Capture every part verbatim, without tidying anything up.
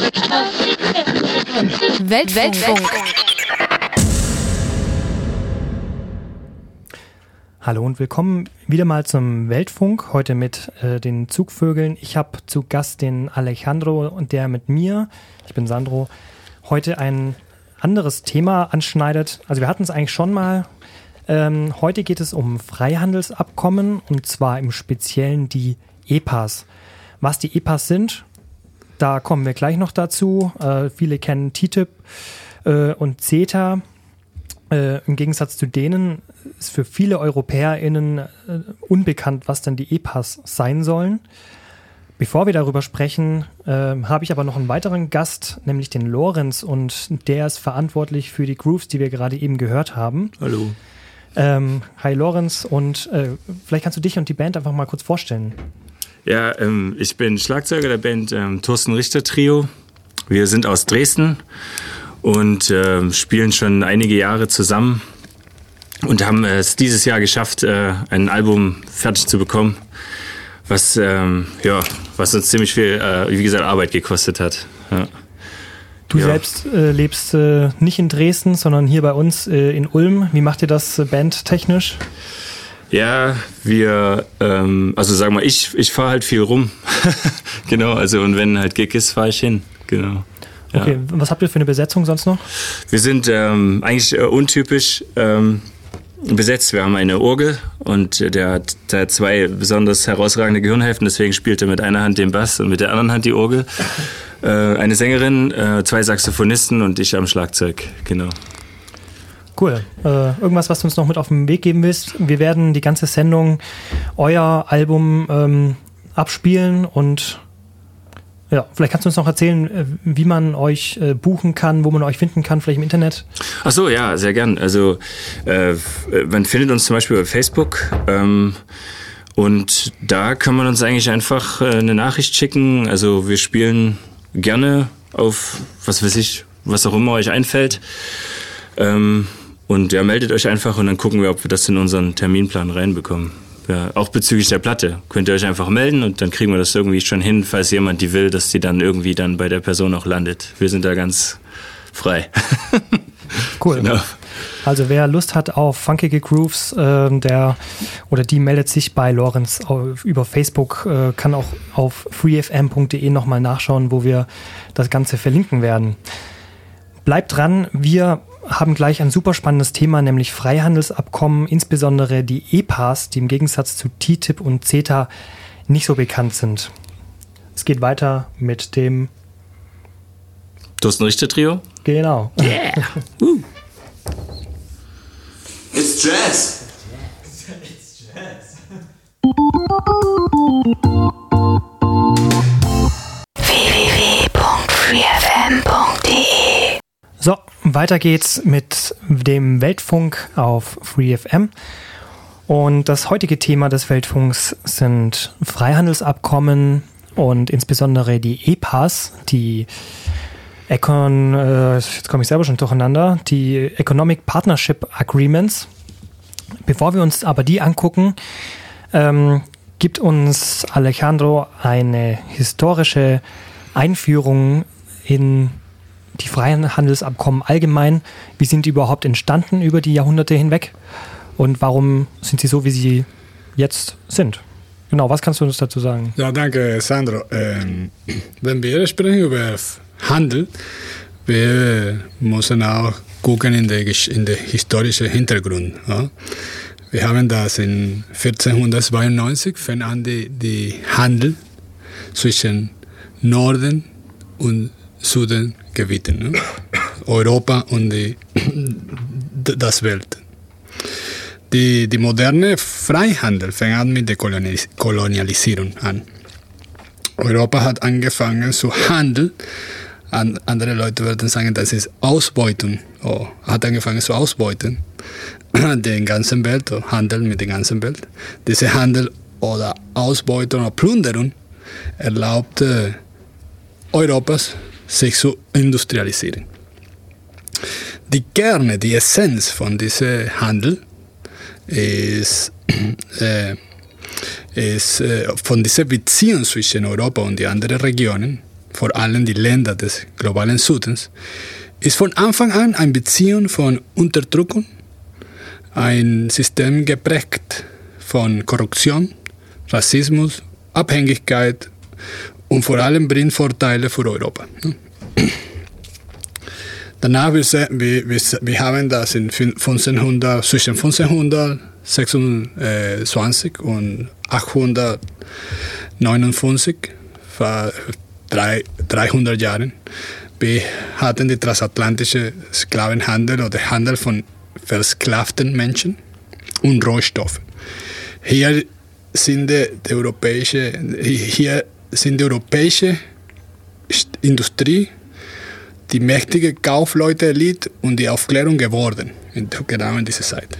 Welt- Weltfunk. Hallo und willkommen wieder mal zum Weltfunk, heute mit äh, den Zugvögeln. Ich habe zu Gast den Alejandro und der mit mir, ich bin Sandro, heute ein anderes Thema anschneidet. Also wir hatten es eigentlich schon mal. Ähm, heute geht es um Freihandelsabkommen und zwar im Speziellen die E P As. Was die E P As sind, da kommen wir gleich noch dazu. Äh, viele kennen T T I P äh, und CETA. Äh, im Gegensatz zu denen ist für viele EuropäerInnen äh, unbekannt, was dann die E P As sein sollen. Bevor wir darüber sprechen, äh, habe ich aber noch einen weiteren Gast, nämlich den Lorenz, und der ist verantwortlich für die Grooves, die wir gerade eben gehört haben. Hallo. Ähm, hi Lorenz, und äh, vielleicht kannst du dich und die Band einfach mal kurz vorstellen. Ja, ähm, ich bin Schlagzeuger der Band ähm, Thorsten Richter Trio. Wir sind aus Dresden und äh, spielen schon einige Jahre zusammen und haben es dieses Jahr geschafft, äh, ein Album fertig zu bekommen, was, ähm, ja, was uns ziemlich viel, äh, wie gesagt, Arbeit gekostet hat. Ja. Du ja. selbst äh, lebst äh, nicht in Dresden, sondern hier bei uns äh, in Ulm. Wie macht ihr das äh, bandtechnisch? Ja, wir, ähm, also sagen wir, ich, ich fahre halt viel rum. Genau, also und wenn halt Gig ist, fahre ich hin. Genau. Ja. Okay, was habt ihr für eine Besetzung sonst noch? Wir sind ähm, eigentlich äh, untypisch ähm, besetzt. Wir haben eine Orgel und äh, der hat, der hat zwei besonders herausragende Gehirnhälften, deswegen spielt er mit einer Hand den Bass und mit der anderen Hand die Orgel. Äh, eine Sängerin, äh, zwei Saxophonisten und ich am Schlagzeug, genau. Cool. Äh, irgendwas, was du uns noch mit auf den Weg geben willst? Wir werden die ganze Sendung euer Album ähm, abspielen und ja, vielleicht kannst du uns noch erzählen, wie man euch äh, buchen kann, wo man euch finden kann, vielleicht im Internet. Ach so, ja, sehr gern. Also äh, man findet uns zum Beispiel bei Facebook ähm, und da kann man uns eigentlich einfach äh, eine Nachricht schicken. Also wir spielen gerne auf, was weiß ich, was auch immer euch einfällt. Ähm, und ja, meldet euch einfach und dann gucken wir, ob wir das in unseren Terminplan reinbekommen. Ja, auch bezüglich der Platte könnt ihr euch einfach melden und dann kriegen wir das irgendwie schon hin, falls jemand die will, dass die dann irgendwie dann bei der Person auch landet. Wir sind da ganz frei. Cool. Genau. Also wer Lust hat auf funkige Grooves, äh, der oder die meldet sich bei Lorenz auf, über Facebook, äh, kann auch auf freefm punkt de nochmal nachschauen, wo wir das Ganze verlinken werden. Bleibt dran, wir haben gleich ein super spannendes Thema, nämlich Freihandelsabkommen, insbesondere die E P As, die im Gegensatz zu T T I P und CETA nicht so bekannt sind. Es geht weiter mit dem Thorsten Richter Trio. Genau. Yeah. uh. It's Jazz. It's Jazz. w w w punkt freefm punkt de. So, weiter geht's mit dem Weltfunk auf FreeFM. Und das heutige Thema des Weltfunks sind Freihandelsabkommen und insbesondere die E P As, die Econ, äh, jetzt komme ich selber schon durcheinander, die Economic Partnership Agreements. Bevor wir uns aber die angucken, ähm, gibt uns Alejandro eine historische Einführung in die Freihandelsabkommen allgemein. Wie sind die überhaupt entstanden über die Jahrhunderte hinweg? Und warum sind sie so, wie sie jetzt sind? Genau, was kannst du uns dazu sagen? Ja, danke, Sandro. Ähm, wenn wir sprechen über Handel, wir müssen auch gucken in den in der historischen Hintergrund. Ja? Wir haben das in vierzehnhundertzweiundneunzig, fängt an die, die Handel zwischen Norden und Süden Gebieten, ne? Europa und die, das Welt. Die, die moderne Freihandel fängt an mit der Kolonialis- Kolonialisierung an. Europa hat angefangen zu handeln. An, andere Leute würden sagen, das ist Ausbeutung. Oh, hat angefangen zu ausbeuten den ganzen Welt, oh, Handel mit der ganzen Welt. Diese Handel oder Ausbeutung oder Plünderung erlaubte Europas, sich zu industrialisieren. Die Kerne, die Essenz von diesem Handel ist, äh, ist äh, von dieser Beziehung zwischen Europa und die anderen Regionen vor allem die Länder des globalen Südens, ist von Anfang an eine Beziehung von Unterdrückung, ein System geprägt von Korruption, Rassismus, Abhängigkeit und vor allem bringt Vorteile für Europa. Danach, wir, wir, wir haben das in fünfzehnhundert, zwischen fünfzehnhundertsechsundzwanzig und achthundertneunundfünfzig, vor drei, dreihundert Jahren, wir hatten den transatlantischen Sklavenhandel oder Handel von versklavten Menschen und Rohstoffen. Hier sind die, die europäische, hier sind die europäische Industrie, die mächtige Kaufleute-Elite und die Aufklärung geworden, genau in dieser Zeit.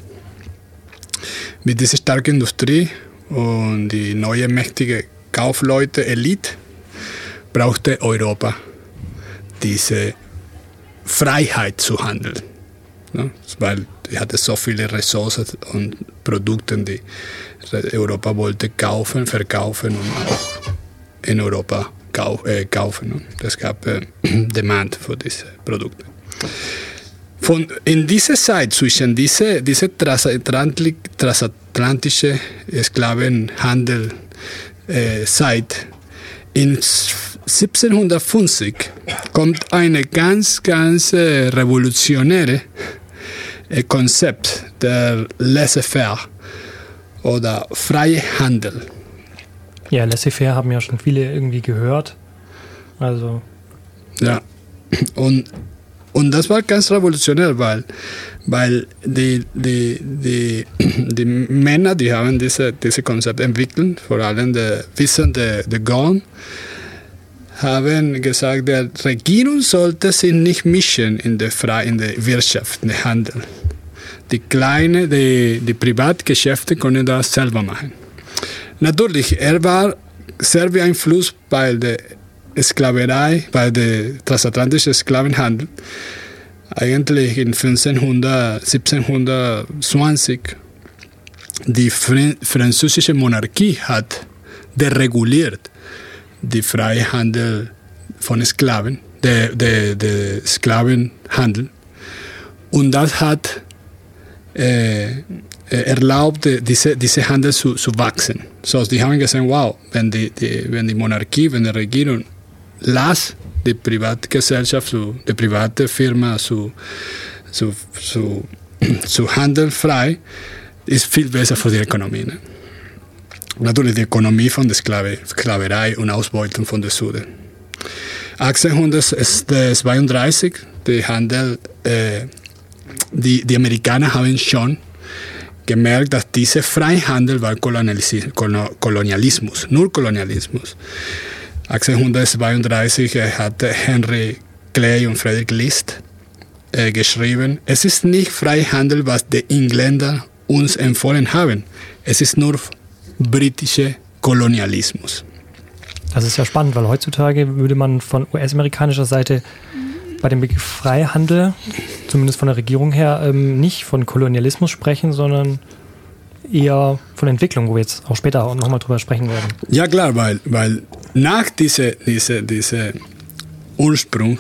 Mit dieser starken Industrie und die neue mächtige Kaufleute-Elite brauchte Europa diese Freiheit zu handeln. Ne? Weil sie hatte so viele Ressourcen und Produkte, die Europa wollte kaufen, verkaufen und auch in Europa kauf, äh, kaufen. Ne? Es gab äh, Demand für diese Produkte. Von, in dieser Zeit zwischen dieser diese transatlantische, transatlantische Sklavenhandel äh, Zeit in siebzehnhundertfünfzig kommt eine ganz, ganz äh, revolutionäre äh, Konzept der Laissez-faire oder freie Handel. Ja, Laissez-faire haben ja schon viele irgendwie gehört. Also. Ja, und, und das war ganz revolutionär, weil, weil die, die, die, die Männer, die haben diese, diese Konzept entwickelt, vor allem der Wissen der, der Gaulle, haben gesagt, die Regierung sollte sich nicht mischen in der, Fre- in der Wirtschaft, in den Handel. Die kleinen, die, die Privatgeschäfte können das selber machen. Natürlich, er war sehr beeinflusst bei der Sklaverei, bei der transatlantischen Sklavenhandel. Eigentlich in fünfzehnhundert, siebzehnhundertzwanzig, die Fr- französische Monarchie hat dereguliert den Freihandel von Sklaven, der, der, der Sklavenhandel. Und das hat äh, erlaubt, diese, diese Handel zu, zu wachsen. So, die haben gesagt, wow, wenn die, die, wenn die Monarchie, wenn die Regierung las die Privatgesellschaft, die private Firma zu, zu, zu, zu handeln frei, ist viel besser für die Ökonomie. Ne? Natürlich die Ökonomie von der Sklave, Sklaverei und Ausbeutung von der Süden. achtzehnhundertzweiunddreißig, der Handel, äh, die, die Amerikaner haben schon gemerkt, dass dieser Freihandel war Kolonialismus, nur Kolonialismus. achtzehnhundertzweiunddreißig hatte Henry Clay und Frederick List äh, geschrieben, es ist nicht Freihandel, was die Engländer uns empfohlen haben. Es ist nur britischer Kolonialismus. Das ist ja spannend, weil heutzutage würde man von U S-amerikanischer Seite bei dem Begriff Freihandel, zumindest von der Regierung her, ähm, nicht von Kolonialismus sprechen, sondern eher von Entwicklung, wo wir jetzt auch später auch nochmal drüber sprechen werden. Ja klar, weil, weil nach diesem diese, diese Ursprung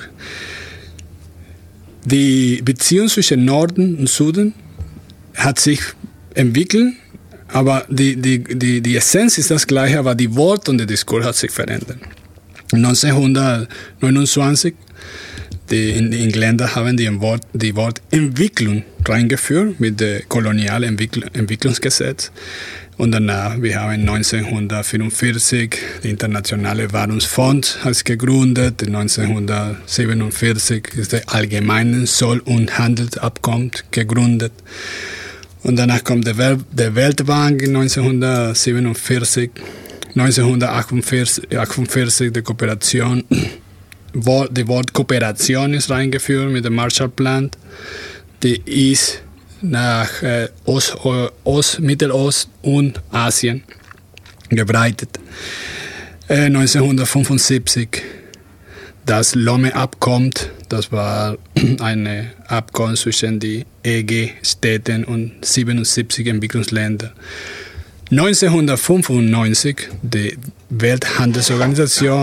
die Beziehung zwischen Norden und Süden hat sich entwickelt, aber die, die, die, die Essenz ist das gleiche, aber die Wort und der Diskurs hat sich verändert. neunzehnhundertneunundzwanzig Die, die Engländer haben die Wort, die Wort Entwicklung reingeführt mit dem Kolonialentwicklungsgesetz. Und danach, wir haben neunzehnhundertvierundvierzig, der Internationale Währungsfonds hat gegründet. neunzehnhundertsiebenundvierzig ist der Allgemeine Zoll- und Handelsabkommen gegründet. Und danach kommt der, Wel- der Weltbank neunzehnhundertsiebenundvierzig, neunzehnhundertachtundvierzig die Kooperation. Die Wort Kooperation ist reingeführt mit dem Marshallplan. Die ist nach äh, Ost, Ost, Mittelost und Asien gebreitet. Äh, neunzehnhundertfünfundsiebzig das Lome-Abkommen, das war ein Abkommen zwischen den E G-Städten und siebenundsiebzig Entwicklungsländern. neunzehnhundertfünfundneunzig die Welthandelsorganisation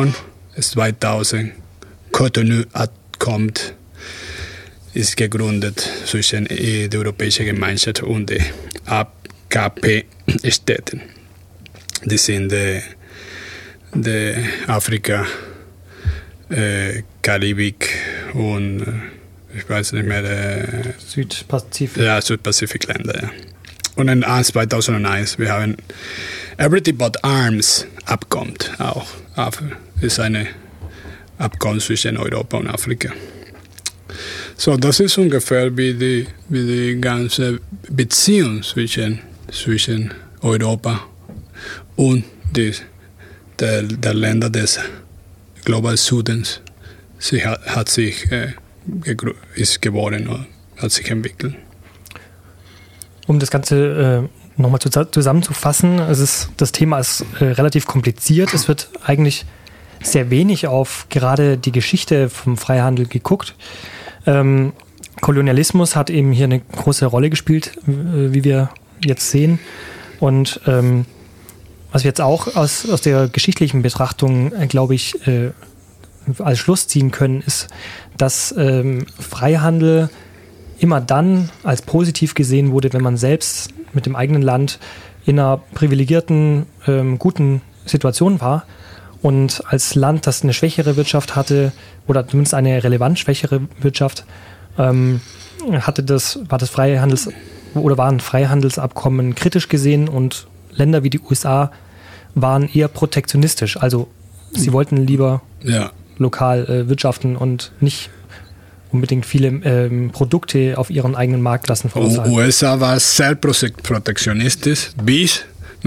zweitausend Cotonou-Abkommen ist gegründet zwischen der Europäischen Gemeinschaft und den A K P-Staaten. Die sind äh, die Afrika, äh, Karibik und äh, ich weiß nicht mehr, äh, Südpazifik. Ja, Südpazifikländer, ja. Und in zweitausendeins, wir haben Everything But Arms Abkommen auch. Das ist eine Abkommen zwischen Europa und Afrika. So, das ist ungefähr wie die, wie die ganze Beziehung zwischen, zwischen Europa und die, der, der Länder des Global Südens. Sie hat, hat sich äh, ist geworden oder hat sich entwickelt. Um das Ganze äh, nochmal zu, zusammenzufassen, es ist, das Thema ist äh, relativ kompliziert. Es wird eigentlich sehr wenig auf gerade die Geschichte vom Freihandel geguckt. Ähm, Kolonialismus hat eben hier eine große Rolle gespielt, äh, wie wir jetzt sehen. Und ähm, was wir jetzt auch aus, aus der geschichtlichen Betrachtung, äh, glaube ich, äh, als Schluss ziehen können, ist, dass ähm, Freihandel immer dann als positiv gesehen wurde, wenn man selbst mit dem eigenen Land in einer privilegierten, ähm, guten Situation war. Und als Land, das eine schwächere Wirtschaft hatte, oder zumindest eine relevant schwächere Wirtschaft, ähm, hatte das, war das Freihandels- oder waren Freihandelsabkommen kritisch gesehen, und Länder wie die U S A waren eher protektionistisch. Also sie wollten lieber ja. lokal äh, wirtschaften und nicht unbedingt viele ähm, Produkte auf ihren eigenen Markt lassen verursachen. U S A war sehr protektionistisch bis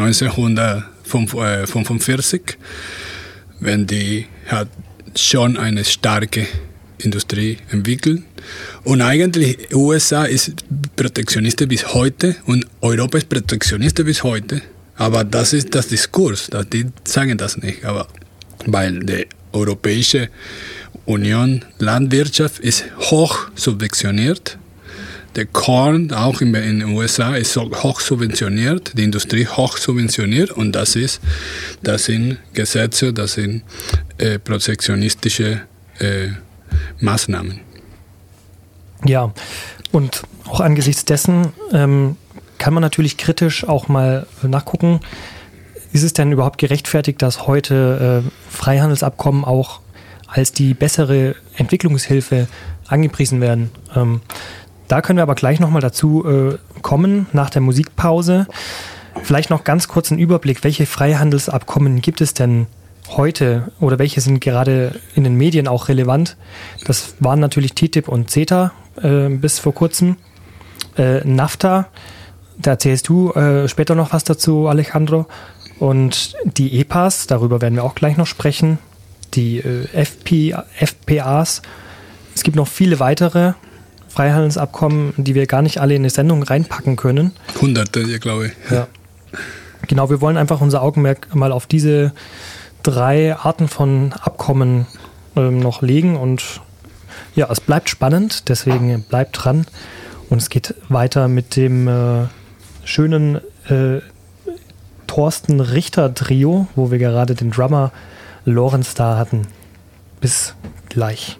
neunzehnhundertfünfundvierzig, wenn die hat schon eine starke Industrie entwickelt. Und eigentlich U S A ist protektionistisch bis heute und Europa ist protektionistisch bis heute. Aber das ist das Diskurs, die sagen das nicht. Aber weil die Europäische Union Landwirtschaft ist hoch subventioniert. Der Korn auch in den U S A ist hoch subventioniert, die Industrie hoch subventioniert, und das ist, das sind Gesetze, das sind äh, protektionistische äh, Maßnahmen. Ja, und auch angesichts dessen ähm, kann man natürlich kritisch auch mal nachgucken, ist es denn überhaupt gerechtfertigt, dass heute äh, Freihandelsabkommen auch als die bessere Entwicklungshilfe angepriesen werden? Ähm, Da können wir aber gleich nochmal dazu äh, kommen, nach der Musikpause. Vielleicht noch ganz kurz einen Überblick, welche Freihandelsabkommen gibt es denn heute oder welche sind gerade in den Medien auch relevant? Das waren natürlich T T I P und CETA äh, bis vor kurzem. Äh, NAFTA, da erzählst du äh, später noch was dazu, Alejandro. Und die E P As, darüber werden wir auch gleich noch sprechen. Die äh, F P, F P As. Es gibt noch viele weitere Freihandelsabkommen, die wir gar nicht alle in eine Sendung reinpacken können. Hunderte, ja, glaube ich. Ja. Genau, wir wollen einfach unser Augenmerk mal auf diese drei Arten von Abkommen ähm, noch legen, und ja, es bleibt spannend, deswegen bleibt dran, und es geht weiter mit dem äh, schönen äh, Thorsten Richter-Trio, wo wir gerade den Drummer Lorenz da hatten. Bis gleich.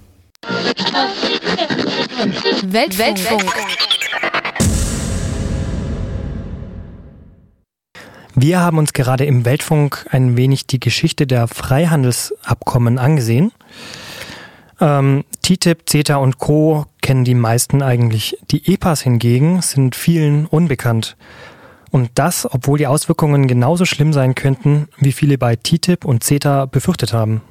Weltfunk. Weltfunk. Wir haben uns gerade im Weltfunk ein wenig die Geschichte der Freihandelsabkommen angesehen. Ähm, T T I P, CETA und Co. kennen die meisten eigentlich. Die E P As hingegen sind vielen unbekannt. Und das, obwohl die Auswirkungen genauso schlimm sein könnten, wie viele bei T T I P und CETA befürchtet haben.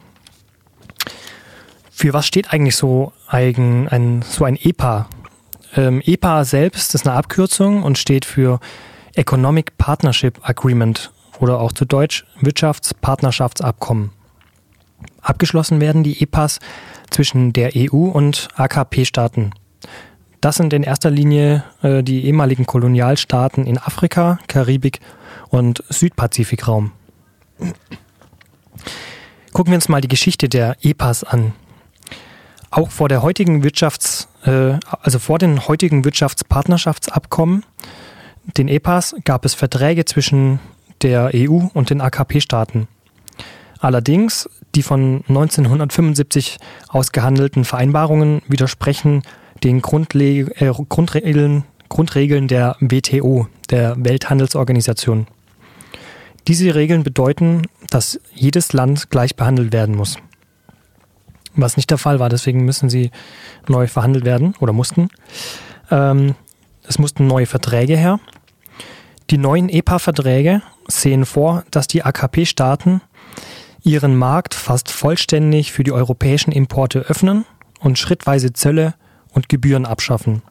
Für was steht eigentlich so ein, ein, so ein E P A? Ähm, E P A selbst ist eine Abkürzung und steht für Economic Partnership Agreement oder auch zu Deutsch Wirtschaftspartnerschaftsabkommen. Abgeschlossen werden die E P As zwischen der E U und A K P-Staaten. Das sind in erster Linie äh, die ehemaligen Kolonialstaaten in Afrika, Karibik und Südpazifikraum. Gucken wir uns mal die Geschichte der E P As an. Auch vor der heutigen Wirtschafts, äh, also vor den heutigen Wirtschaftspartnerschaftsabkommen, den E P As, gab es Verträge zwischen der E U und den A K P-Staaten. Allerdings, die von neunzehnhundertfünfundsiebzig ausgehandelten Vereinbarungen widersprechen den Grundle- äh, Grundregeln, Grundregeln der W T O, der Welthandelsorganisation. Diese Regeln bedeuten, dass jedes Land gleich behandelt werden muss. Was nicht der Fall war, deswegen müssen sie neu verhandelt werden oder mussten. Ähm, es mussten neue Verträge her. Die neuen E P A-Verträge sehen vor, dass die A K P-Staaten ihren Markt fast vollständig für die europäischen Importe öffnen und schrittweise Zölle und Gebühren abschaffen.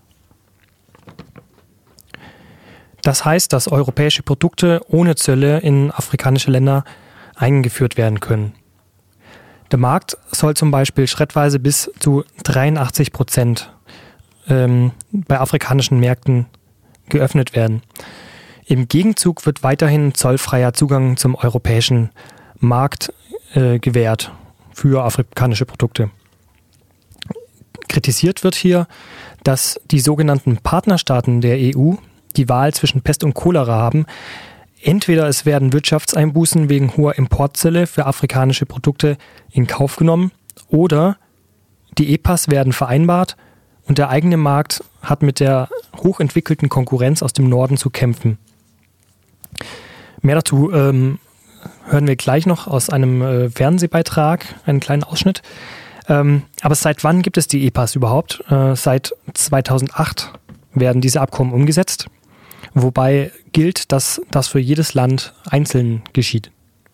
Das heißt, dass europäische Produkte ohne Zölle in afrikanische Länder eingeführt werden können. Der Markt soll zum Beispiel schrittweise bis zu dreiundachtzig Prozent ähm, bei afrikanischen Märkten geöffnet werden. Im Gegenzug wird weiterhin zollfreier Zugang zum europäischen Markt äh, gewährt für afrikanische Produkte. Kritisiert wird hier, dass die sogenannten Partnerstaaten der E U die Wahl zwischen Pest und Cholera haben. Entweder es werden Wirtschaftseinbußen wegen hoher Importzölle für afrikanische Produkte in Kauf genommen oder die E P As werden vereinbart und der eigene Markt hat mit der hochentwickelten Konkurrenz aus dem Norden zu kämpfen. Mehr dazu ähm, hören wir gleich noch aus einem äh, Fernsehbeitrag, einen kleinen Ausschnitt. Ähm, aber seit wann gibt es die E P As überhaupt? Äh, seit zweitausendacht werden diese Abkommen umgesetzt, wobei gilt, dass das für jedes Land einzeln geschieht.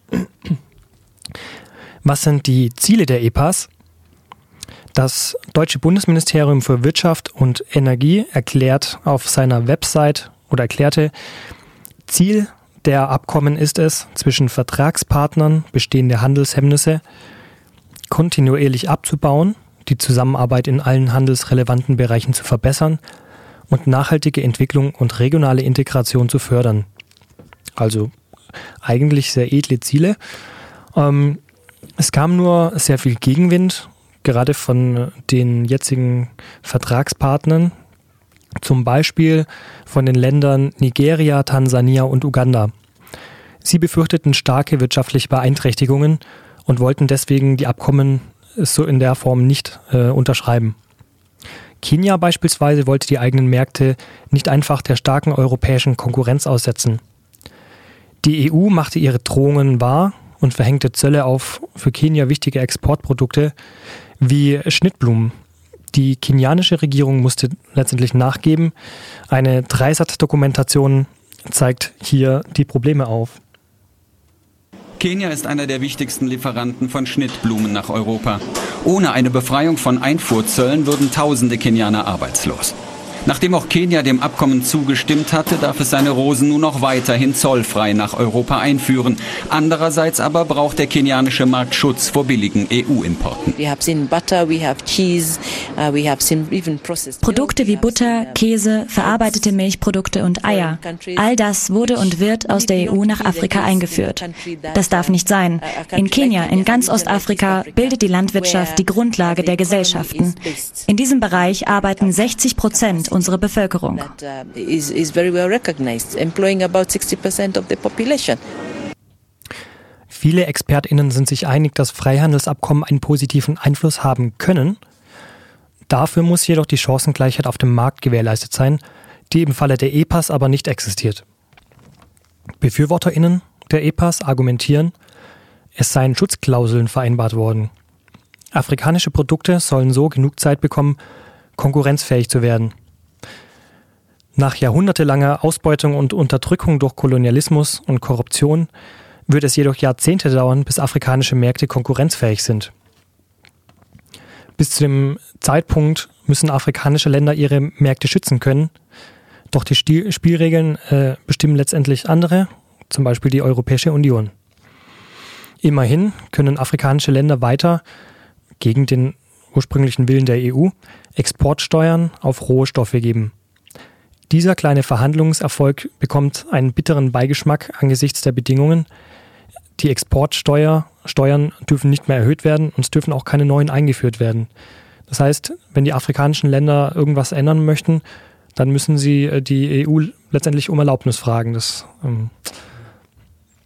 Was sind die Ziele der E P As? Das Deutsche Bundesministerium für Wirtschaft und Energie erklärt auf seiner Website oder erklärte, Ziel der Abkommen ist es, zwischen Vertragspartnern bestehende Handelshemmnisse kontinuierlich abzubauen, die Zusammenarbeit in allen handelsrelevanten Bereichen zu verbessern und nachhaltige Entwicklung und regionale Integration zu fördern. Also eigentlich sehr edle Ziele. Ähm, es kam nur sehr viel Gegenwind, gerade von den jetzigen Vertragspartnern, zum Beispiel von den Ländern Nigeria, Tansania und Uganda. Sie befürchteten starke wirtschaftliche Beeinträchtigungen und wollten deswegen die Abkommen so in der Form nicht äh, unterschreiben. Kenia beispielsweise wollte die eigenen Märkte nicht einfach der starken europäischen Konkurrenz aussetzen. Die E U machte ihre Drohungen wahr und verhängte Zölle auf für Kenia wichtige Exportprodukte wie Schnittblumen. Die kenianische Regierung musste letztendlich nachgeben. Eine Dreisat-Dokumentation zeigt hier die Probleme auf. Kenia ist einer der wichtigsten Lieferanten von Schnittblumen nach Europa. Ohne eine Befreiung von Einfuhrzöllen würden tausende Kenianer arbeitslos. Nachdem auch Kenia dem Abkommen zugestimmt hatte, darf es seine Rosen nun noch weiterhin zollfrei nach Europa einführen. Andererseits aber braucht der kenianische Markt Schutz vor billigen E U-Importen. Produkte wie Butter, Käse, verarbeitete Milchprodukte und Eier. All das wurde und wird aus der E U nach Afrika eingeführt. Das darf nicht sein. In Kenia, in ganz Ostafrika, bildet die Landwirtschaft die Grundlage der Gesellschaften. In diesem Bereich arbeiten sechzig Prozent unsere Bevölkerung. Viele ExpertInnen sind sich einig, dass Freihandelsabkommen einen positiven Einfluss haben können. Dafür muss jedoch die Chancengleichheit auf dem Markt gewährleistet sein, die im Falle der E P As aber nicht existiert. BefürworterInnen der E P As argumentieren, es seien Schutzklauseln vereinbart worden. Afrikanische Produkte sollen so genug Zeit bekommen, konkurrenzfähig zu werden. Nach jahrhundertelanger Ausbeutung und Unterdrückung durch Kolonialismus und Korruption wird es jedoch Jahrzehnte dauern, bis afrikanische Märkte konkurrenzfähig sind. Bis zu dem Zeitpunkt müssen afrikanische Länder ihre Märkte schützen können, doch die Stil- Spielregeln äh, bestimmen letztendlich andere, zum Beispiel die Europäische Union. Immerhin können afrikanische Länder weiter, gegen den ursprünglichen Willen der E U, Exportsteuern auf Rohstoffe geben. Dieser kleine Verhandlungserfolg bekommt einen bitteren Beigeschmack angesichts der Bedingungen. Die Exportsteuern dürfen nicht mehr erhöht werden und es dürfen auch keine neuen eingeführt werden. Das heißt, wenn die afrikanischen Länder irgendwas ändern möchten, dann müssen sie die E U letztendlich um Erlaubnis fragen. Das ähm,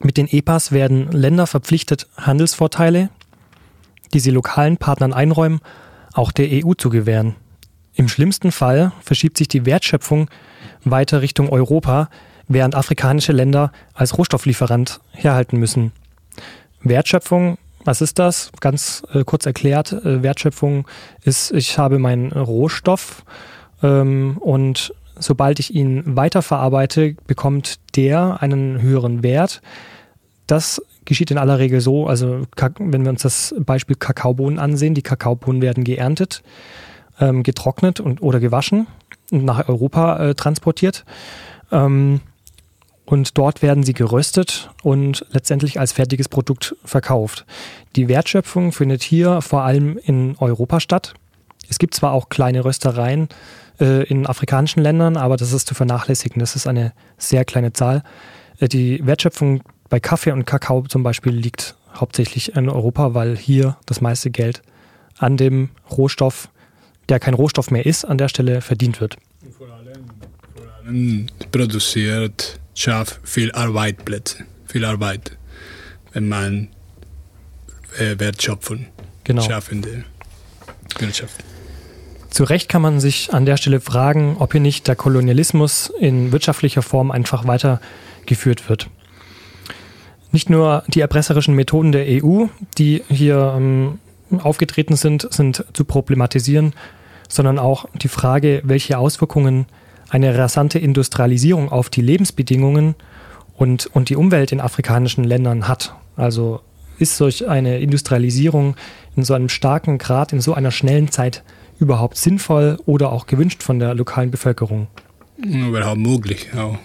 Mit den E P As werden Länder verpflichtet, Handelsvorteile, die sie lokalen Partnern einräumen, auch der E U zu gewähren. Im schlimmsten Fall verschiebt sich die Wertschöpfung weiter Richtung Europa, während afrikanische Länder als Rohstofflieferant herhalten müssen. Wertschöpfung, was ist das? Ganz äh, kurz erklärt, äh, Wertschöpfung ist, ich habe meinen Rohstoff ähm, und sobald ich ihn weiterverarbeite, bekommt der einen höheren Wert. Das geschieht in aller Regel so, also wenn wir uns das Beispiel Kakaobohnen ansehen, die Kakaobohnen werden geerntet, ähm, getrocknet und, oder gewaschen und nach Europa äh, transportiert. Ähm, und dort werden sie geröstet und letztendlich als fertiges Produkt verkauft. Die Wertschöpfung findet hier vor allem in Europa statt. Es gibt zwar auch kleine Röstereien äh, in afrikanischen Ländern, aber das ist zu vernachlässigen. Das ist eine sehr kleine Zahl. Äh, die Wertschöpfung bei Kaffee und Kakao zum Beispiel liegt hauptsächlich in Europa, weil hier das meiste Geld an dem Rohstoff, der kein Rohstoff mehr ist, an der Stelle verdient wird. Vor allem, vor allem produziert schafft viel Arbeitsplätze, viel Arbeit, wenn man äh, Wertschöpfung genau. schafft in der Wirtschaft. Zu Recht kann man sich an der Stelle fragen, ob hier nicht der Kolonialismus in wirtschaftlicher Form einfach weitergeführt wird. Nicht nur die erpresserischen Methoden der E U, die hier ähm, aufgetreten sind, sind zu problematisieren, sondern auch die Frage, welche Auswirkungen eine rasante Industrialisierung auf die Lebensbedingungen und, und die Umwelt in afrikanischen Ländern hat. Also ist solch eine Industrialisierung in so einem starken Grad, in so einer schnellen Zeit überhaupt sinnvoll oder auch gewünscht von der lokalen Bevölkerung? Überhaupt möglich, auch.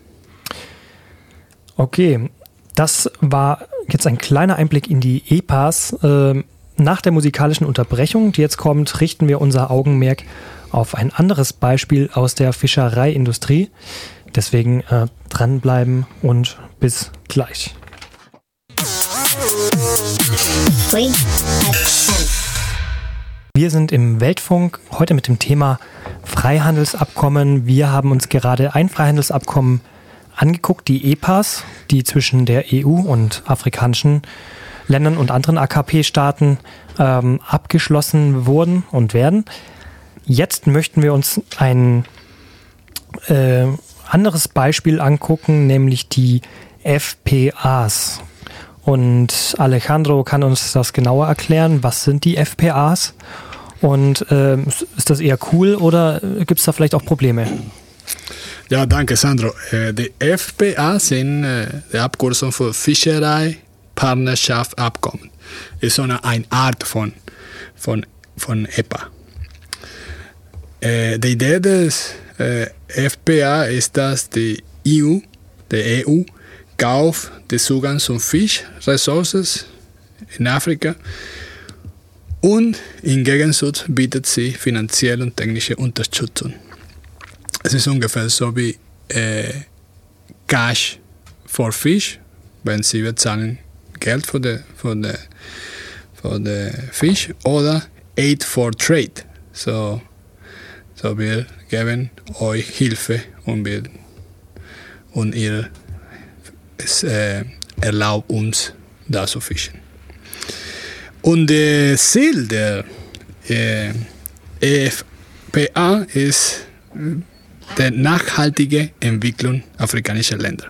Okay, das war jetzt ein kleiner Einblick in die E P As. Nach der musikalischen Unterbrechung, die jetzt kommt, richten wir unser Augenmerk auf ein anderes Beispiel aus der Fischereiindustrie. Deswegen äh, dranbleiben und bis gleich. Wir sind im Weltfunk, heute mit dem Thema Freihandelsabkommen. Wir haben uns gerade ein Freihandelsabkommen angeguckt, die E P As, die zwischen der E U und afrikanischen Ländern und anderen A K P-Staaten ähm, abgeschlossen wurden und werden. Jetzt möchten wir uns ein äh, anderes Beispiel angucken, nämlich die F P As. Und Alejandro kann uns das genauer erklären. Was sind die F P As? Und äh, ist das eher cool oder gibt es da vielleicht auch Probleme? Ja, danke Sandro. Die F P A sind die Abkürzung für Fischereipartnerschaftsabkommen. Ist so eine, eine Art von, von, von E P A. Die Idee des F P A ist, dass die E U, die E U kauft den Zugang zu Fischressourcen in Afrika und im Gegenzug bietet sie finanzielle und technische Unterstützung. Es ist ungefähr so wie äh, Cash for Fish, wenn sie bezahlen Geld für den für de, für de Fisch, oder Aid for Trade. So, so wir geben euch Hilfe und, wir, und ihr es, äh, erlaubt uns, da zu fischen. Und das Ziel der äh, F P A ist die nachhaltige Entwicklung afrikanischer Länder.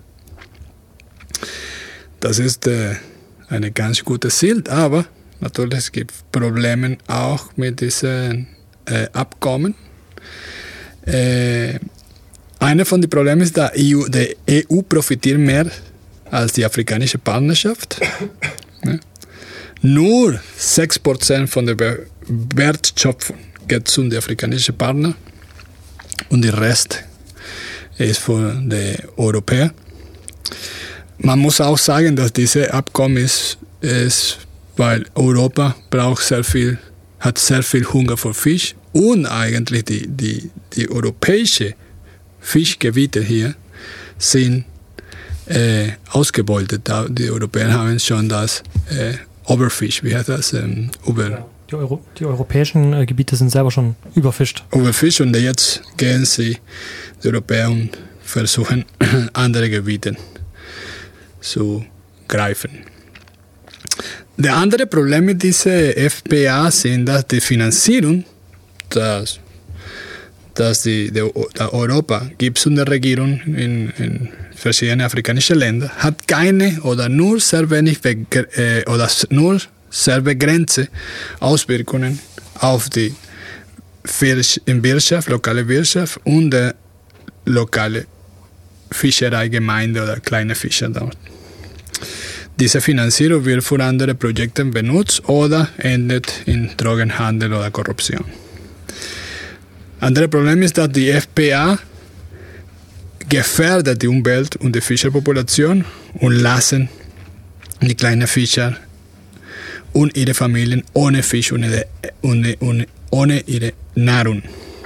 Das ist äh, ein ganz gutes Ziel, aber natürlich es gibt Probleme auch mit diesen äh, Abkommen. Äh, einer von den Problemen ist, dass die E U profitiert mehr als die afrikanische Partnerschaft. Ja. Nur sechs Prozent von der Wertschöpfung geht zu den afrikanischen Partnern und der Rest ist für die Europäer. Man muss auch sagen, dass dieses Abkommen ist, ist, weil Europa braucht sehr viel, hat sehr viel Hunger für Fisch und eigentlich die, die, die europäischen Fischgebiete hier sind äh, ausgebeutet. Die Europäer haben schon das äh, Overfish, wie heißt das? Ähm, über ja, die, Euro, die europäischen äh, Gebiete sind selber schon überfischt. Überfischt und jetzt gehen sie, die Europäer, und versuchen andere Gebiete zu greifen. Das andere Problem mit diesen F P A sind, dass die Finanzierung, dass, dass die, die, die Europa gibt und die Regierung in, in verschiedenen afrikanischen Ländern hat keine oder nur sehr wenig äh, oder nur sehr begrenzte Auswirkungen auf die Wirtschaft, lokale Wirtschaft und die lokale Fischereigemeinde oder kleine Fischer dort. Diese Finanzierung wird für andere Projekte benutzt oder endet in Drogenhandel oder Korruption. Anderes Problem ist, dass die F P A gefährdet die Umwelt und die Fischerpopulation und lassen die kleinen Fischer und ihre Familien ohne Fisch und ohne, ohne, ohne, ohne ihre Nahrung.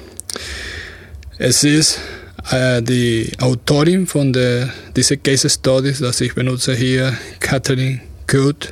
Es ist äh, die Autorin von der, dieser Case Studies, das ich benutze hier, Catherine Coote,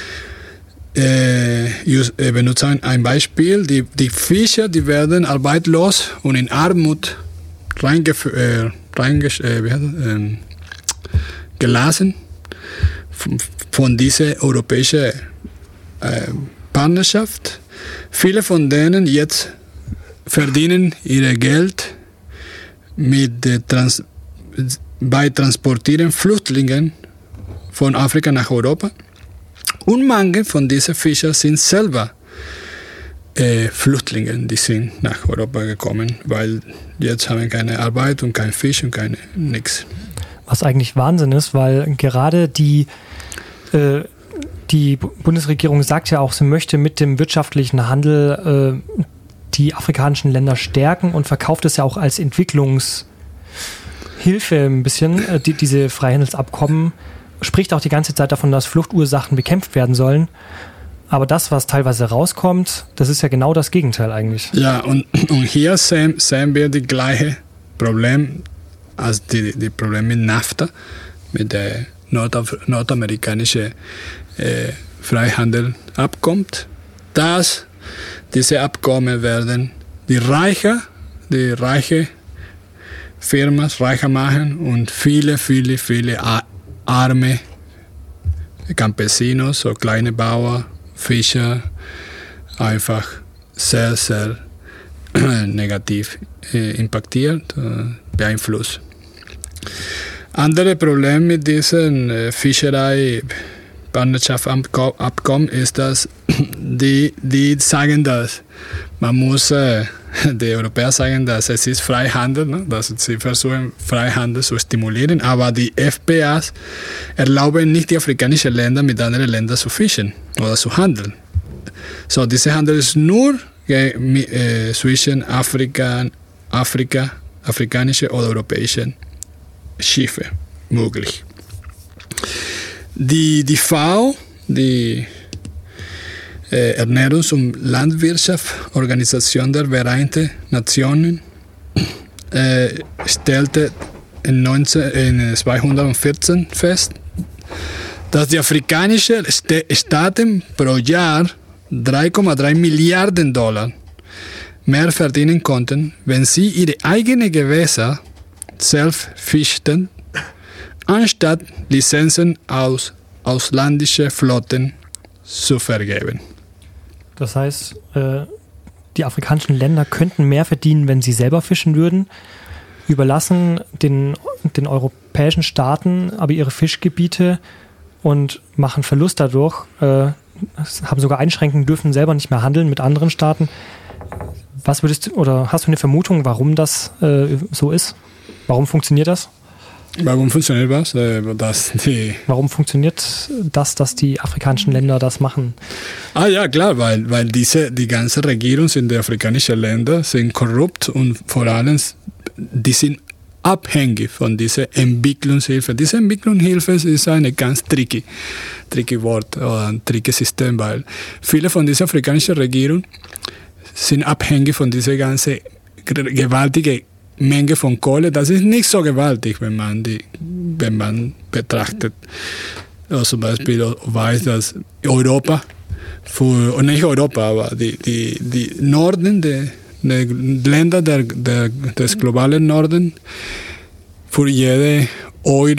äh, äh, benutzt ein Beispiel. Die, die Fischer, die werden arbeitslos und in Armut reingef- äh, reinges- äh, äh, gelassen von, von dieser europäischen äh, Partnerschaft. Viele von denen jetzt verdienen ihr Geld mit der Trans- bei Transportieren Flüchtlingen von Afrika nach Europa. Und manche von diesen Fischern sind selber äh, Flüchtlinge, die sind nach Europa gekommen, weil jetzt haben wir keine Arbeit und kein Fisch und keine nichts. Was eigentlich Wahnsinn ist, weil gerade die äh, die Bundesregierung sagt ja auch, sie möchte mit dem wirtschaftlichen Handel äh, die afrikanischen Länder stärken und verkauft es ja auch als Entwicklungshilfe ein bisschen. Äh, die, diese Freihandelsabkommen spricht auch die ganze Zeit davon, dass Fluchtursachen bekämpft werden sollen. Aber das, was teilweise rauskommt, das ist ja genau das Gegenteil eigentlich. Ja, und, und hier sehen, sehen wir das gleiche Problem als die, die Problem mit NAFTA, mit der Nordaf- nordamerikanischen äh, Freihandelsabkommen, dass diese Abkommen werden die reicher, die reiche Firmen reicher machen und viele, viele, viele arme Campesinos, so kleine Bauern, Fischer, einfach sehr, sehr negativ äh, impactiert, äh, beeinflusst. Andere Problem mit diesem äh, Fischerei-Partnerschaftsabkommen ist, dass die, die sagen, dass man muss, äh, die Europäer sagen, dass es ist Freihandel, ne? Dass sie versuchen, Freihandel zu stimulieren, aber die F P As erlauben nicht die afrikanischen Länder mit anderen Ländern zu fischen oder zu handeln. So, dieser Handel ist nur äh, zwischen Afrika, Afrika, afrikanische oder europäischen Schiffe möglich. Die, die F A O, die äh, Ernährungs- und Landwirtschaftsorganisation der Vereinten Nationen, äh, stellte in, neunzehn, in zweitausendvierzehn fest, dass die afrikanischen Staaten pro Jahr drei Komma drei Milliarden Dollar mehr verdienen konnten, wenn sie ihre eigenen Gewässer selbst fischten, anstatt Lizenzen aus ausländischen Flotten zu vergeben. Das heißt, äh, die afrikanischen Länder könnten mehr verdienen, wenn sie selber fischen würden, überlassen den, den europäischen Staaten aber ihre Fischgebiete und machen Verlust dadurch, äh, haben sogar Einschränkungen, dürfen selber nicht mehr handeln mit anderen Staaten. Was würdest du, oder hast du eine Vermutung, warum das äh, so ist? Warum funktioniert das? Warum funktioniert was? Äh, dass die Warum funktioniert das, dass die afrikanischen Länder das machen? Ah ja, klar, weil, weil diese, die ganze Regierung in den afrikanischen Ländern sind korrupt und vor allem, die sind abhängig von dieser Entwicklungshilfe. Diese Entwicklungshilfe ist ein ganz tricky, tricky Wort oder ein tricky System, weil viele von dieser afrikanischen Regierung sind abhängig von dieser ganzen gewaltigen Menge von Kohle. Das ist nicht so gewaltig, wenn man die, wenn man betrachtet. Also zum Beispiel weiß, dass Europa, für, nicht Europa, aber die, die, die Norden, die, die Länder der, der, des globalen Norden, für jede Euro,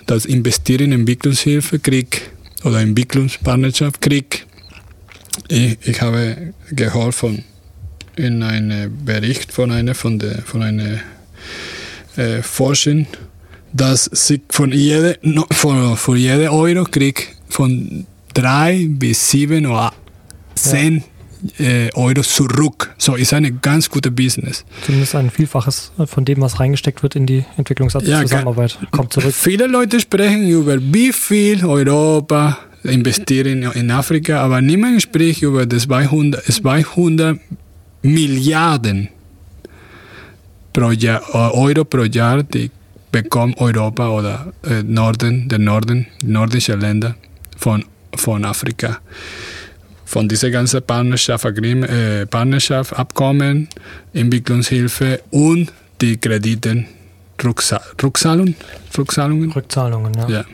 das Investieren in Entwicklungshilfe, Krieg oder Entwicklungspartnerschaft, Krieg. Ich, ich habe gehört von in einem Bericht von einer von der von einer äh, Forschung, dass sich von jeder von, von jeder Euro Krieg von drei bis sieben oder zehn ja. äh, Euro zurück. So ist ein ganz gutes Business. Zumindest ein Vielfaches von dem, was reingesteckt wird in die Entwicklungszusammenarbeit, ja, kommt zurück. Viele Leute sprechen über wie viel Europa investieren in Afrika, aber niemand spricht über das zweihundert Milliarden pro Jahr, Euro pro Jahr, die bekommt Europa oder äh, Norden, der Norden, nordische Länder von, von Afrika. Von dieser ganzen Partnerschaft, äh, Partnerschaft, Abkommen, Entwicklungshilfe und die Krediten, Rückzahlungen? Rückzahlungen? Rückzahlungen, ja. ja.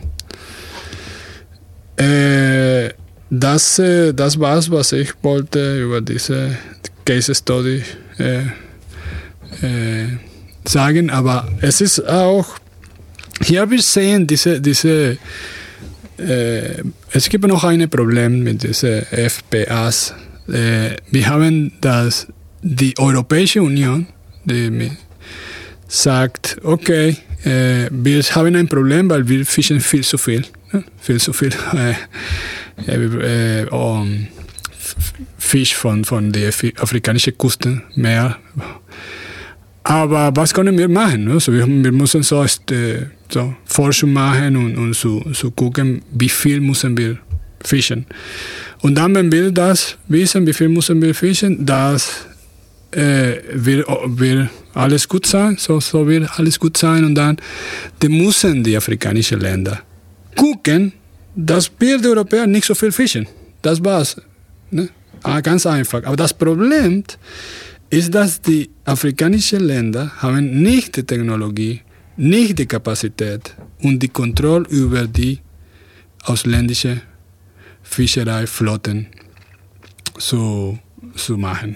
Äh, das, äh, das war es, was ich wollte über diese Case Study äh, äh, sagen, aber es ist auch, hier wir sehen diese, diese äh, es gibt noch ein Problem mit diesen F P As. Äh, wir haben das, die Europäische Union, die sagt, okay, äh, wir haben ein Problem, weil wir fischen viel zu viel, ne? viel zu viel äh, äh, um, Fisch von, von der afrikanischen Küste, Meer. Aber was können wir machen? Also wir, wir müssen so, äh, so Forschung machen und, und so, so gucken, wie viel müssen wir fischen. Und dann, wenn wir das wissen, wie viel müssen wir fischen, das äh, wird, wird alles gut sein, so, so wird alles gut sein. Und dann die müssen die afrikanischen Länder gucken, dass wir die Europäer nicht so viel fischen. Das war's. Ne? Ah, ganz einfach. Aber das Problem ist, dass die afrikanischen Länder haben nicht die Technologie, nicht die Kapazität und die Kontrolle über die ausländischen Fischereiflotten zu, zu machen.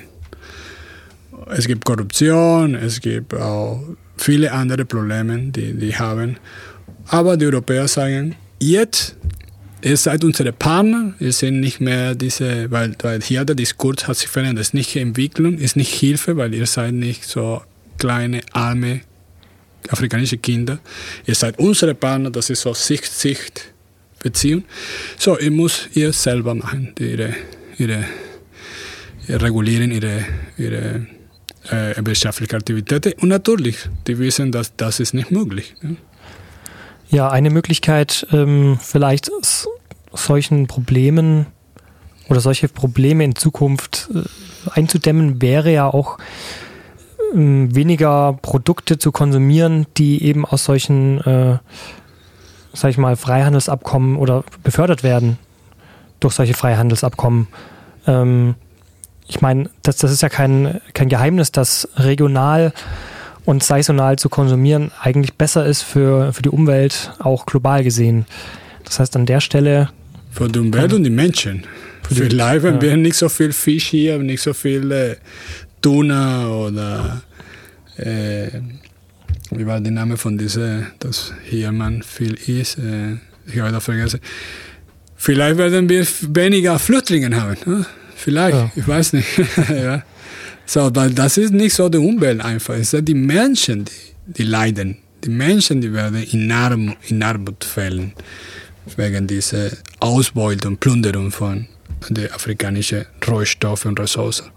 Es gibt Korruption, es gibt auch viele andere Probleme, die die haben. Aber die Europäer sagen, jetzt ihr seid unsere Partner, wir sind nicht mehr diese, weil, weil hier der Diskurs hat sich verändert, das ist nicht Entwicklung, ist nicht Hilfe, weil ihr seid nicht so kleine, arme, afrikanische Kinder. Ihr seid unsere Partner, das ist so Sicht-Sicht-Beziehung. So, ihr müsst ihr selber machen, ihre, ihre, ihre regulieren ihre, ihre äh, wirtschaftliche Aktivitäten. Und natürlich, die wissen, dass das ist nicht möglich. Ja. Ja, eine Möglichkeit, ähm, vielleicht solchen Problemen oder solche Probleme in Zukunft äh, einzudämmen, wäre ja auch ähm, weniger Produkte zu konsumieren, die eben aus solchen, äh, sag ich mal, Freihandelsabkommen oder befördert werden durch solche Freihandelsabkommen. Ähm, ich meine, das, das ist ja kein, kein Geheimnis, dass regional und saisonal zu konsumieren eigentlich besser ist für, für die Umwelt, auch global gesehen. Das heißt, an der Stelle... Für die Umwelt und die Menschen. Vielleicht haben wir nicht so viel Fisch hier, nicht so viel äh, Tuna oder... Äh, wie war der Name von dieser, das hier man viel isst? Äh, ich habe das vergessen. Vielleicht werden wir weniger Flüchtlinge haben. Ne? Vielleicht, ja. Ich weiß nicht. ja. So, weil das ist nicht so die Umwelt einfach, es sind die Menschen, die, die leiden. Die Menschen, die werden in, Arm, in Armut fallen, wegen dieser Ausbeutung und Plünderung von den afrikanischen Rohstoffen und Ressourcen.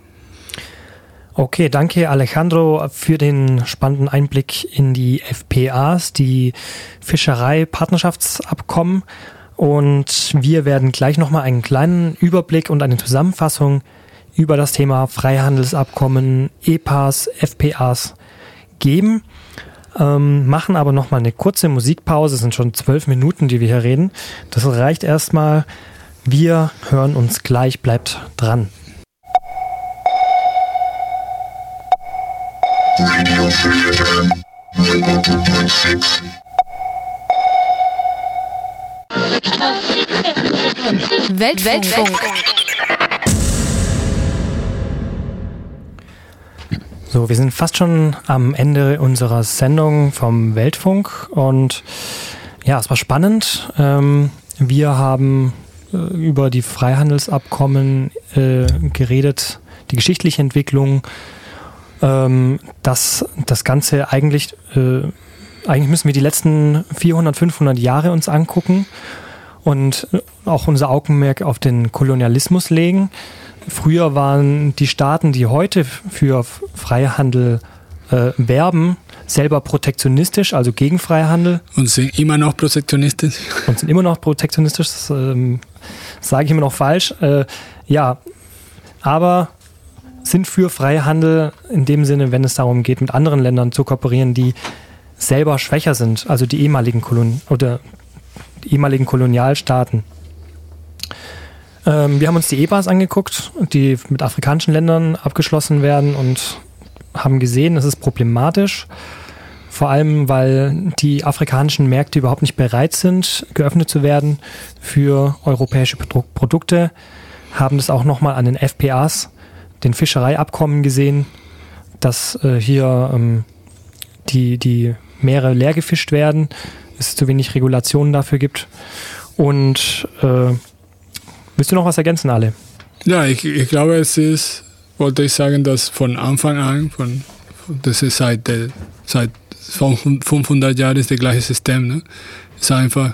Okay, danke Alejandro für den spannenden Einblick in die F P As, die Fischerei-Partnerschaftsabkommen. Und wir werden gleich nochmal einen kleinen Überblick und eine Zusammenfassung über das Thema Freihandelsabkommen, E P As, F P As geben. Ähm, machen aber nochmal eine kurze Musikpause. Es sind schon zwölf Minuten, die wir hier reden. Das reicht erstmal. Wir hören uns gleich. Bleibt dran. Radio Free F M ninety-two point six. Weltfunk. Weltfunk. So, wir sind fast schon am Ende unserer Sendung vom Weltfunk und Ja, es war spannend. Ähm, wir haben äh, über die Freihandelsabkommen äh, geredet, die geschichtliche Entwicklung, ähm, dass das Ganze eigentlich, äh, eigentlich müssen wir die letzten vierhundert, fünfhundert Jahre uns angucken und auch unser Augenmerk auf den Kolonialismus legen. Früher waren die Staaten, die heute für Freihandel äh, werben, selber protektionistisch, also gegen Freihandel. Und sind immer noch protektionistisch. Und sind immer noch protektionistisch, das ähm, sage ich immer noch falsch. Äh, ja, aber sind für Freihandel in dem Sinne, wenn es darum geht, mit anderen Ländern zu kooperieren, die selber schwächer sind, also die ehemaligen Kolon- oder die ehemaligen Kolonialstaaten. Ähm, wir haben uns die E P As angeguckt, die mit afrikanischen Ländern abgeschlossen werden und haben gesehen, es ist problematisch. Vor allem, weil die afrikanischen Märkte überhaupt nicht bereit sind, geöffnet zu werden für europäische Produkte. Haben das auch nochmal an den F P As, den Fischereiabkommen gesehen, dass äh, hier ähm, die, die Meere leer gefischt werden, es zu wenig Regulationen dafür gibt. Und äh, willst du noch was ergänzen, Ale? Ja, ich, ich glaube, es ist, wollte ich sagen, dass von Anfang an, von, das ist seit, der, seit fünfhundert Jahren ist das gleiche System. Ne? Es ist einfach,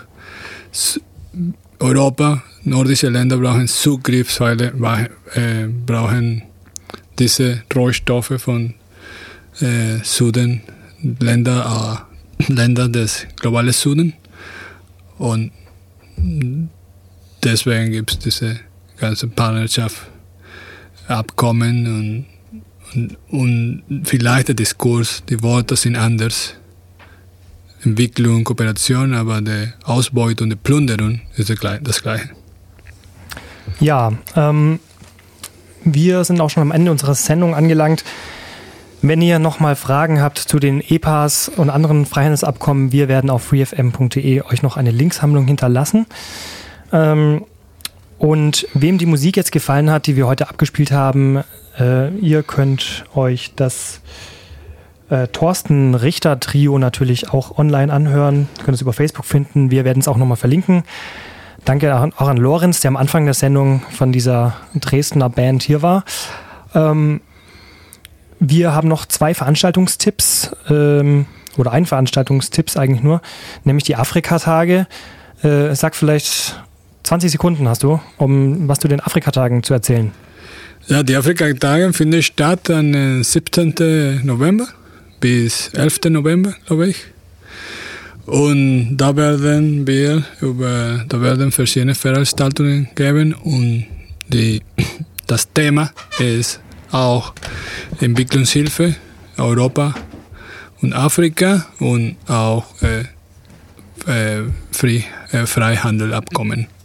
Europa, nordische Länder brauchen Zugriff, weil äh, brauchen diese Rohstoffe von äh, Süden, Länder, äh, Länder des globalen Süden. Und deswegen gibt es diese ganze Partnerschaft, Abkommen und Und, und vielleicht der Diskurs, die Worte sind anders. Entwicklung, Kooperation, aber die Ausbeutung und die Plünderung ist das Gleiche. Ja, ähm, wir sind auch schon am Ende unserer Sendung angelangt. Wenn ihr nochmal Fragen habt zu den E P As und anderen Freihandelsabkommen, wir werden auf free f m punkt d e euch noch eine Linksammlung hinterlassen. Ähm, und wem die Musik jetzt gefallen hat, die wir heute abgespielt haben, äh, ihr könnt euch das äh, Thorsten Richter Trio natürlich auch online anhören. Ihr könnt es über Facebook finden. Wir werden es auch nochmal verlinken. Danke auch an Lorenz, der am Anfang der Sendung von dieser Dresdner Band hier war. Ähm, wir haben noch zwei Veranstaltungstipps, ähm, oder ein Veranstaltungstipps eigentlich nur, nämlich die Afrikatage. Äh, sag vielleicht zwanzig Sekunden hast du, um was zu den Afrikatagen zu erzählen. Ja, die Afrikatage finden statt am siebzehnten November bis elften November, glaube ich. Und da werden wir über, da werden verschiedene Veranstaltungen geben und die, das Thema ist auch Entwicklungshilfe, Europa und Afrika und auch äh, äh, Free, äh, Freihandelabkommen.